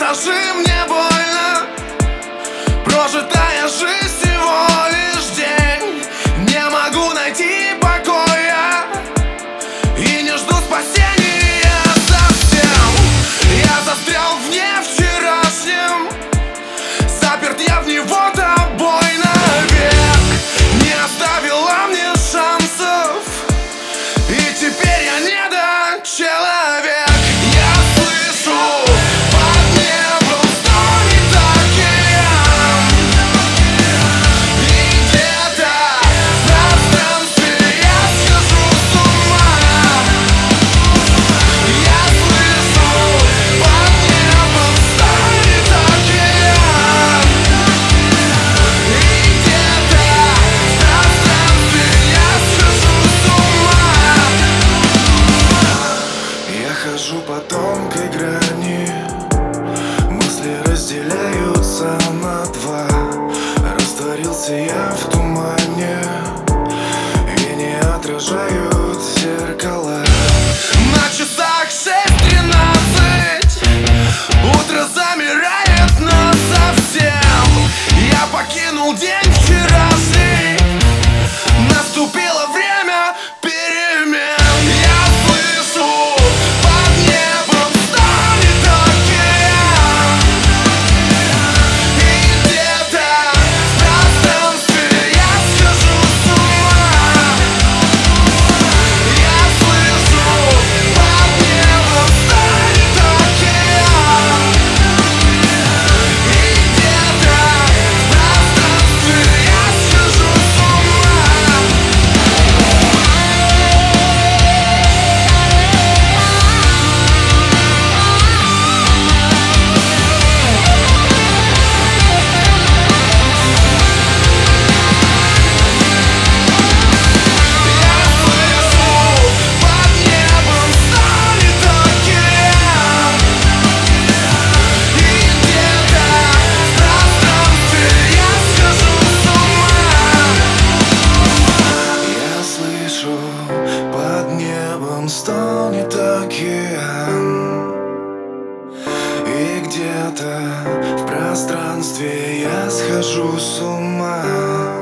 скажи, мне больно. Прожитая жизнь всего лишь день. Не могу найти покоя и не жду спасения совсем. Я застрял в дне вчерашнем, заперт я в него тобой навек. Не оставила мне шансов, и теперь я недочеловек. Я слышу под небом стонет океан, и где-то в пространстве я схожу с ума. Я слышу под небом стонет океан, и где-то в пространстве я схожу с ума. Я хожу по тонкой грани, мысли разделяются на два. Растворился я в тумане, и не отражают зеркала. На часах 6:13, утро замирает насовсем. Я покинул день вчерашний, наступило время перемен. Я слышу под небом стонет океан, и где-то в пространстве я схожу с ума. Я слышу под небом стонет океан, и где-то в пространстве я схожу с ума. Я слышу под небом стонет океан, и где-то в пространстве я схожу с ума. Я слышу под небом стонет океан, и где-то в пространстве я схожу с ума.